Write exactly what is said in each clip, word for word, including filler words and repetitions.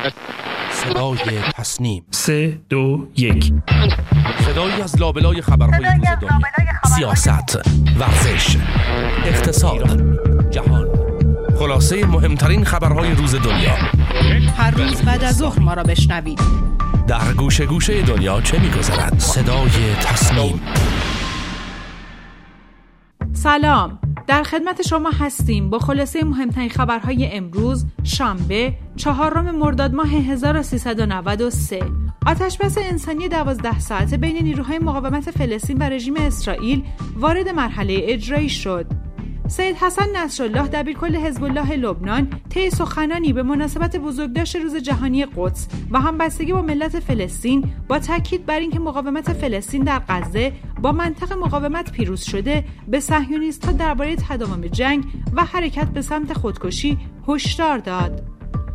صدای تصنیم. سه دو یک. صدایی از لابلای خبرهای روز دنیا، سیاست، ورزش، اقتصاد، جهان، خلاصه مهمترین خبرهای روز دنیا. هر روز بعد از ظهر ما را بشنوید. در گوشه گوشه دنیا چه می‌گذرد؟ صدای تصنیم. سلام، در خدمت شما هستیم با خلاصه مهمترین خبرهای امروز شنبه چهارم مرداد ماه هزار و سیصد و نود و سه. آتشبس انسانی دوازده ساعته بین نیروهای مقاومت فلسطین و رژیم اسرائیل وارد مرحله اجرایی شد. سید حسن نصرالله دبیرکل حزب الله لبنان طی سخنانی به مناسبت بزرگداشت روز جهانی قدس و همبستگی با ملت فلسطین با تاکید بر اینکه مقاومت فلسطین در غزه با منطق مقاومت پیروز شده به صهیونیست‌ها درباره تداوم جنگ و حرکت به سمت خودکشی هشدار داد.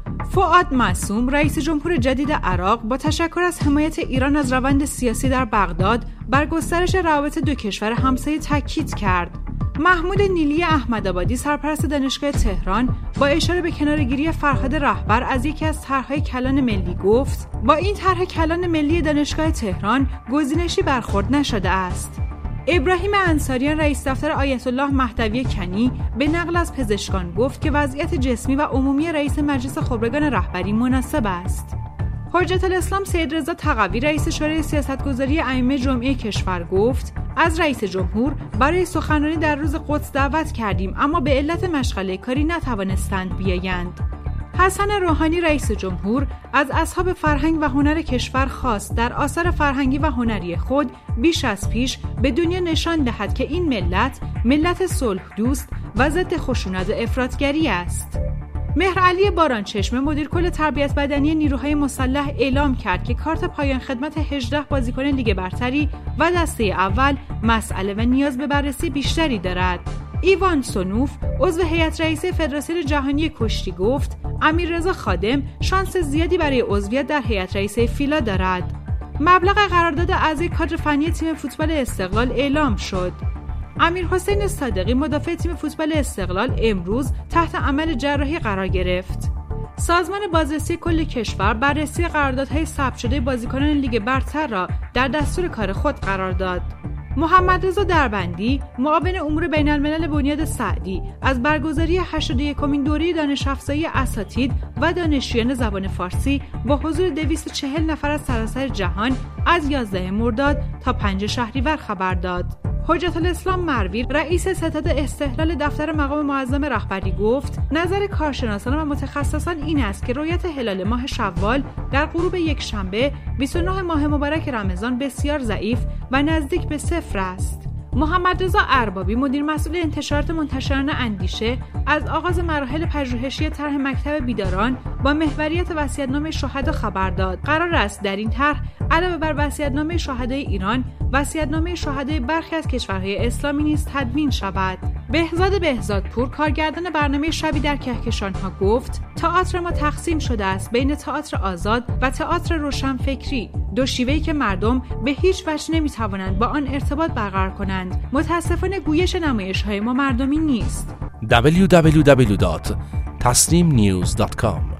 فؤاد معصوم رئیس جمهور جدید عراق با تشکر از حمایت ایران از روند سیاسی در بغداد بر گسترش روابط دو کشور همسایه تاکید کرد. محمود نیلی احمدآبادی سرپرست دانشگاه تهران با اشاره به کناره‌گیری فرهاد رهبر از یکی از طرح‌های کلان ملی گفت با این طرح کلان ملی دانشگاه تهران گزینشی برخورد نشده است. ابراهیم انصاریان رئیس دفتر آیت الله مهدوی کنی به نقل از پزشکان گفت که وضعیت جسمی و عمومی رئیس مجلس خبرگان رهبری مناسب است. حجت الاسلام سید رضا تقوی رئیس شورای سیاستگذاری ائمه جمعه کشور گفت از رئیس جمهور برای سخنرانی در روز قدس دعوت کردیم اما به علت مشغله کاری نتوانستند بیایند. حسن روحانی رئیس جمهور از اصحاب فرهنگ و هنر کشور خواست در آثار فرهنگی و هنری خود بیش از پیش به دنیا نشان دهد که این ملت ملت صلح دوست و ضد خشونت و افراطگری است. مهرعلی بارانچشمه مدیر کل تربیت بدنی نیروهای مسلح اعلام کرد که کارت پایان خدمت هجده بازیکن لیگ برتری و دسته اول مسئله و نیاز به بررسی بیشتری دارد. ایوان سونوف عضو هیئت رئیسه فدراسیون جهانی کشتی گفت امیررضا خادم شانس زیادی برای عضویت در هیئت رئیسه فیلا دارد. مبلغ قرارداد اعضای کادر فنی تیم فوتبال استقلال اعلام شد. امیرحسین صادقی مدافع تیم فوتبال استقلال امروز تحت عمل جراحی قرار گرفت. سازمان بازرسی کل کشور بررسی قراردادهای ثبت شده بازیکنان لیگ برتر را در دستور کار خود قرار داد. محمدرضا دربندی معاون امور بین الملل بنیاد سعدی از برگزاری هشتاد و یکمین دوره دانش افزایی اساتید و دانشجویان زبان فارسی با حضور دویست و چهل نفر از سراسر جهان از یازده مرداد تا پنج شهریور خبر داد. حجت الاسلام مروی رئیس ستاد استحلال دفتر مقام معظم رهبری گفت نظر کارشناسان و متخصصان این است که رؤیت هلال ماه شوال در غروب یک شنبه بیست و نه ماه مبارک رمضان بسیار ضعیف و نزدیک به صفر است. محمدرضا اربابی مدیر مسئول انتشارات منتشران اندیشه از آغاز مراحل پژوهشی طرح مکتب بیداران با محوریت وصیت‌نامه شهدا خبر داد. قرار است در این طرح علاوه بر وصیت‌نامه شهدای ایران، وصیت‌نامه شهدای برخی از کشورهای اسلامی نیز تدوین شود. بهزاد بهزادپور کارگردان برنامه شبی در کهکشان‌ها گفت تئاتر ما تقسیم شده است بین تئاتر آزاد و تئاتر روشنفکری، دو شیوه‌ای که مردم به هیچ وجه نمی‌توانند با آن ارتباط برقرار کنند. متأسفانه گویش نمایش‌های ما مردمی نیست. دبلیو دبلیو دبلیو دات تصنیم نیوز دات کام